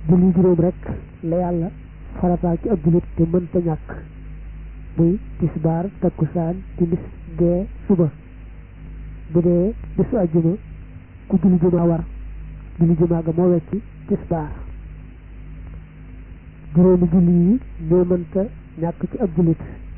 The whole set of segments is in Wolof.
julli juróom rek la yàlla farataal ci ab jullit te mënta ñàkk muy tisbaar takkusaan timis gee suba bu dee bisu àjjuma ku julli jumaa war julli jumaa ga moo wecci tisbaar juróomi julli yi ñoo mënta ñàkk ci ab jullit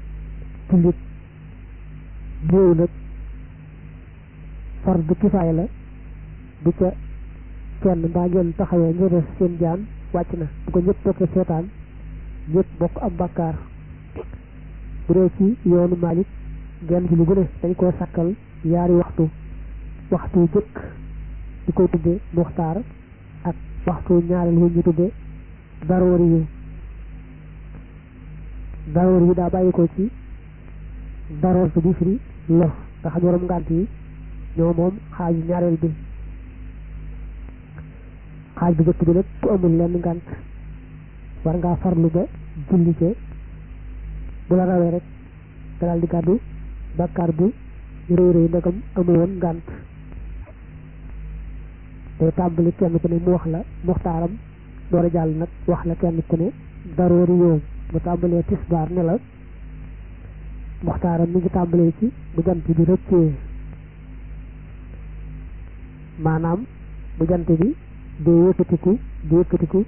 néew nag fardu kifaaya la bu ca kenn mbaa ngeen taxawee ñu def seen jaan wàcc na bu ko ñëpp bokkee seetaan ñëpp bokk am bàkkaar bu dee ci yoonu Maalik genn julli gu ne dañ koo sàkkal yaari waxtu yu jëkk di koy tudde muxtaar ak waxtu ñaareel wu ñu tudde daroori yu daa bàyyi ko ci daroor su di firi lor nga xam waram ngànt yi ñoo moom xaaju ñaareel bi xaaj bu jëkk bi nag ku amul lenn ngànt war ngaa farlu ba julli ca bu la rawee rek dalal di gàddu bàkkaar bu rëy rëy ndegam amu woon ngànt day tàmbali kenn ku ne mu wax la muxtaaram door a jàll nag wax la kenn ku ne daroori yoom bu tàmbalee tisbaar ne la muxtaaram mi ngi tàmbalee ci bu jant bi rëccee maanaam bu jant bi di yëkkatiku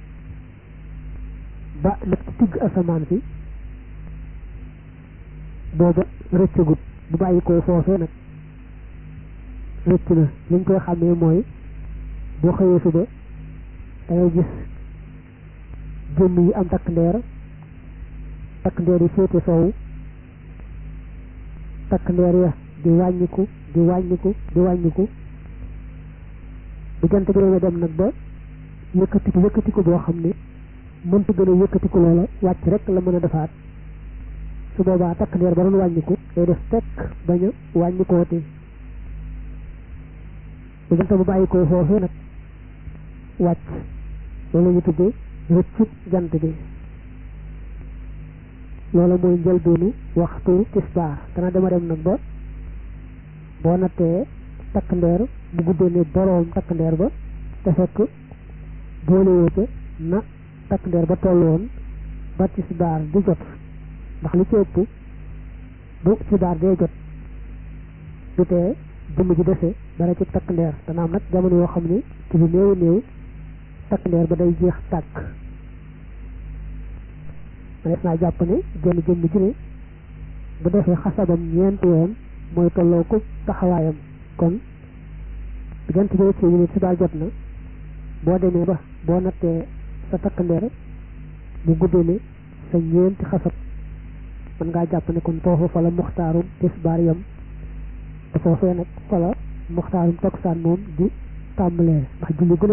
ba nag ci digg asamaan si booba rëccagut bu bàyyi ko foofee nag rëcc na li ñu koy xàmmee mooy boo xëyee suba da ngay gis jëmm yi am takk ndeer yi féete soowu takk ndeer ya di wàññiku bu jant bi doon dem nag ba yëkkatiku boo xam ne mënta gën a yëkkatiku loola wàcc rek la mën a defaat su boobaa takk ndeer ba doon wàññiku day def tekk bañ a wàññikooti bu jant bu bàyyi ko foofee nag wàcc loolu ñu tuddee rëccub jant bi loolu mooy njëlbeenu waxtu tisbaar dana dema dem nag ba boo nattee takk ndeer bu guddee ne boroom takk ndeer ba te fekk boolewoo ca na takk ndeer ba tolloon ba tisbaar di jot ndax li ci ëpp bu tisbaar dee jot du tee jëmm ji dese dara ci takk ndeer dana am nag jamono yoo xam ne ci bu néew takk ndeer ba day jeex tàkk manees naa jàpp ne jëmm ji ne bu defee xasabam ñeenti yoon mooy tolloo ko taxawaayam kon bu jant bi rëccee ñu ne tisbaar jot na boo demee ba boo nattee sa takk ndeer bu guddee ne sa ñeenti xasab mën ngaa jàpp ne kon foofu fa la muxtaarum tisbaar yam te foofee nag fa la muxtaarum takkusaan moom di tàmbalee ndax julli gu ne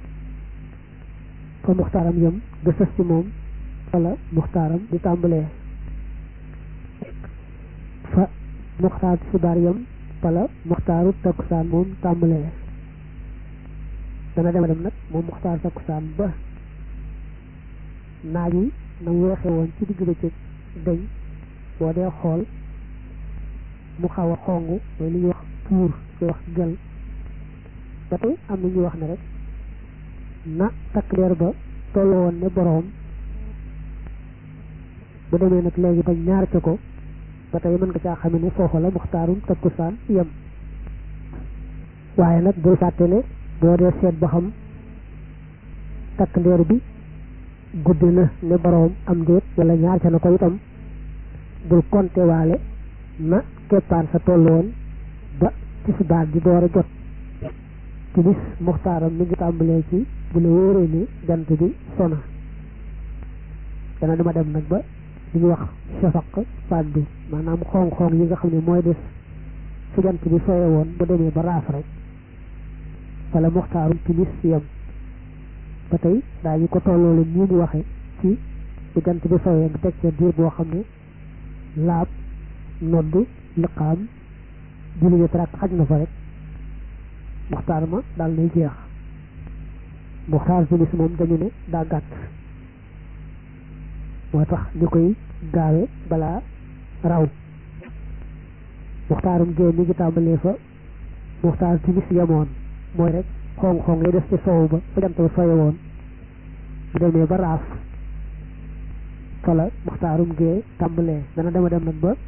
fa muxtaaram yam da sës ci moom fa la muxtaaram di tàmbalee fa muxtaar tisbaar yam fa la muxtaaru takkusaan moom tàmbalee dana dem nag moom muxtaar takkusaan ba naaj yi na mu weexee woon ci digg bëccëg dañ boo dee xool mu xaw a xong mooy li ñuy wax puur koy wax gel ba tey am na ñuy wax ne rek na takk ndeer ba tolloo woon ne boroom bu demee nag léegi bañ ñaar ca ko ba tey mën nga caa xame ne foofa la muxtaarum takkusaan yem waaye nag bul fàtte ne boo dee seet ba xam takk ndeer bi guddi na ne boroom am déet wala ñaar ca na ko itam bul konte waale na keppaar sa tolloon ba tisbaar di door a jot timis muxtaaram mi ngi tàmbalee ci bu la wóoree ni jant bi sona dana dama dem nag ba li ñuy wax shafaq fàddu maanaam xong-xong yi nga xam ne mooy des fu jant bi soye woon bu demee ba raaf rek wala muxtaarum timis yam ba tey daañu ko tolloolu nii mu waxe ci bu jant bi soyee nga teg ca diir boo xam ne laab nodd liqaam julli ñetti rakk xaj na fa rek muxtaar ma daal nay jeex muxtaar timis moom dañu ne daa gàtt moo tax ñu koy gaawe balaa raw muxtaarum gée mi ngi tàmbalee fa muxtaar timis yamoon mooy rek xong-xong lay def ci soow ba fa jant ba soye woon bu demee ba raaf fa la muxtaarum gee tàmbalee dana dema dem nag ba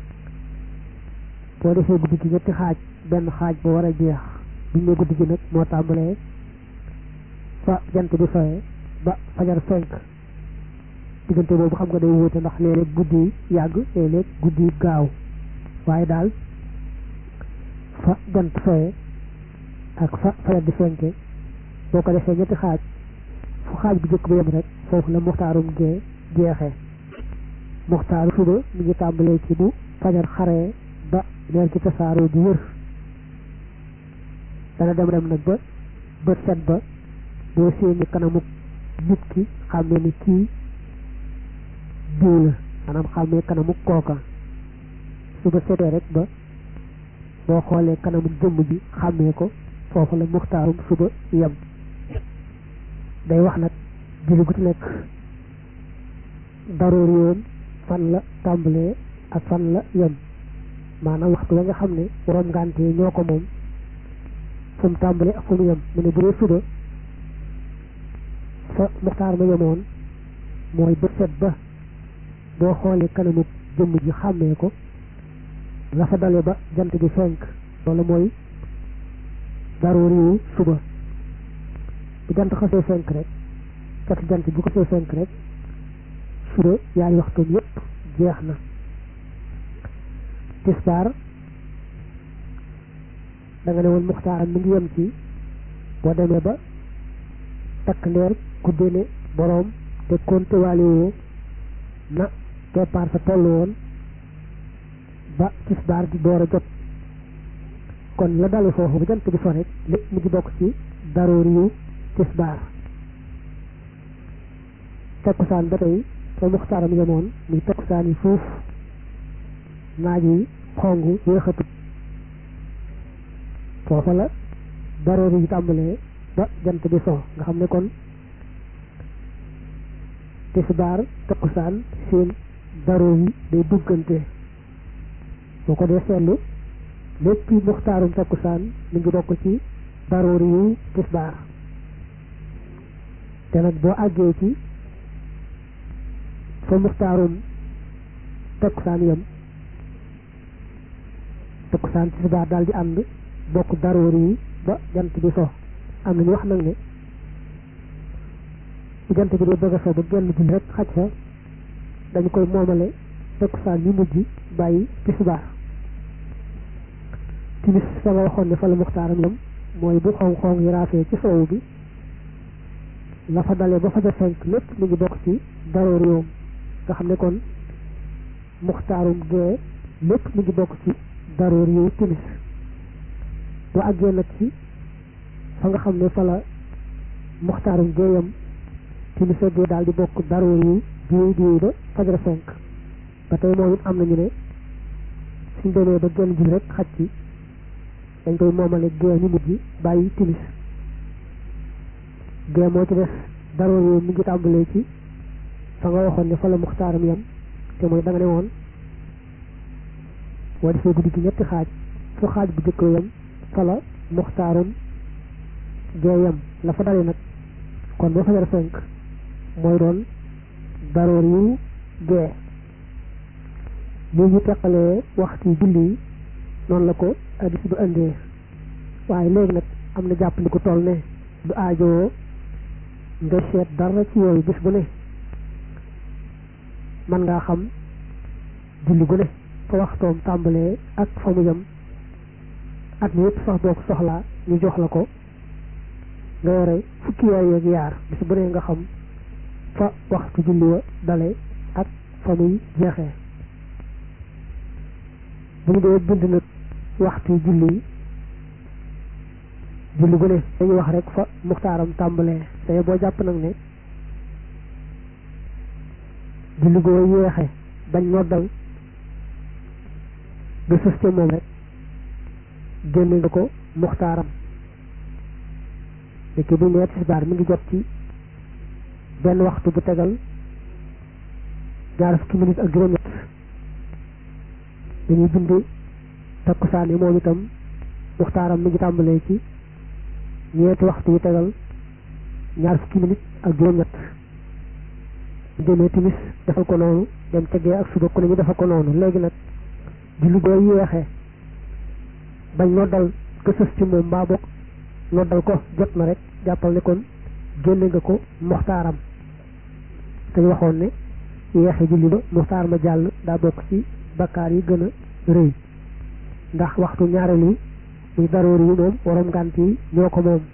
boo defee guddi gi ñetti xaaj benn xaaj ba war a jeex biñ ne guddi gi nag moo tàmbalee fa jant bi soye ba fajar fenk diggante boobu xam nga day wuute ndax léeg-léeg guddi yàgg léeg-léeg guddi gaaw waaye daal fa jant soye ak fa fajar di fenke boo ko defee ñetti xaaj fu xaaj bu jëkk ba yem rek foofu la muxtaarum gee jeexee muxtaaru suba mi ngi tàmbalee ci bu fajar xaree ba leer ci tasaaroo di wër dana dem nag ba bët set ba boo séeni kanamu nit ki xàmmee ni kii diw la maanaam xàmmee kanamu kooka suba setee rek ba boo xoolee kanamu jëmm ji xàmmee ko foofu la muxtaarum suba yem day wax nag julli gu ci nekk daroor yoon fan la tàmbalee ak fan la yem maanaam waxtu wa nga xam ne borom ngànt yi ñoo ko moom fu mu tàmbalee ak fu mu yem mu ne bu dee suba fa muxtaar ma yemoon mooy bët set ba boo xoolee kanamu jëmm ji xàmmee ko la fa dale ba jant bi fenk loolu mooy daroor yu suba bu jant xasee fenk rek cati jant bu xasee fenk rek suba yaay waxtoom yépp jeex na tisbaar da nga ne woon muxtaaram mi ngi yem ci boo demee ba takk ndeer guddee ne boroom te konte waale woo na keppaar sa toll woon ba tisbaar di door a jot kon la dale foofu bu jant bi so rek lépp mu ngi bokk ci daroor yu tisbaar takkusaan ba tey fa muxtaaram yemoon muy takkusaan yi foofu naaj yi xong yéexatut foofa la daroor yi tàmbalee ba jant bi so nga xam ne kon tisbaar takkusaan seen daroor yi day duggante boo ko dee seetlu lépp muxtaarum takkusaan mi ngi bokk ci daroor yu tisbaar te nag boo àggee ci fa muxtaarum takkusaan yam takkusaan tisbaar daal di ànd bokk daroor yi ba jant bi so am nañu wax nag ne bu jant bi dee bëgg a so ba genn bi rek xaj fa dañu koy moomale takkusaan yi mujj bàyyi tisbaar timis fa nga waxoon ne fa la muxtaaram yam mooy bu xong-xong yi raafee ci soowu bi la fa dalee ba fajar fenk lépp mi ngi bokk ci daroor yoom nga xam ne kon muxtaarum gee lépp mi ngi bokk ci daroor yow timis boo àggee nag ci fa nga xam ne fa la muxtaarum gee yam timis a gee daal di bokk daroor yu diwéy ba fajar fenk ba tey moom it am nañu ne suñ demee ba genn ji rek xaj ci dañ koy moomale gee ñu mujj bàyyi timis gee moo ci des daroor yooyu mi ngi tàmbalee ci fa nga waxoon ne fa la muxtaaram yam te mooy da nga ne woon boo defee guddi gi ñetti xaaj fu xaaj bu jëkk yam fa la muxtaarum gee yam la fa dale nag kon ba fajar fenk mooy doon daroor yu gee lii ñu teqalee waxtu julli yi noonu la ko addis ba indee waaye léegi nag am na jàpp ni ko toll ne du aajoo nga seet dara ci yooyu bis bu ne man ngaa xam julli gu ne fa waxtoom tàmbalee ak fa mu yem at mi yëpp sax boo ko soxlaa ñu jox la ko nga yore fukki yooyu ak yaar bis bu ne nga xam fa waxtu julli wa dale ak fa muy jeexee bu ñu dee bind nag waxtu julli gu ne dañuy wax rek fa muxtaaram tàmbalee te boo jàpp nag ne julli goo yéexe bañ noddal nga sës ca moom rek génne nga ko muxtaaram léegi bu nee tisbaar mi ngi jot ci benn waxtu bu tegal ñaar fukki minute ak juróom-ñett dañuy bind takkusaan yi moom itam muxtaaram mi ngi tàmbalee ci ñeenti waxtu yu tegal ñaar fukki minute ak juróom-ñett demee timis defal ko noonu dem tegee ak suba ku ne ñu defal ko noonu léegi nag julli boo yéexee bañ noddal ko sës ci moom mbaa bokk noddal ko jot na rek jàppal ne kon génne nga ko muxtaaram te ñu waxoon ne yéexe julli ba muxtaar ma jàll daa bokk ci bakkaar yi gën a rëy ndax waxtu ñaareel yi muy daroori yi moom waroom ngànt yi ñoo ko moom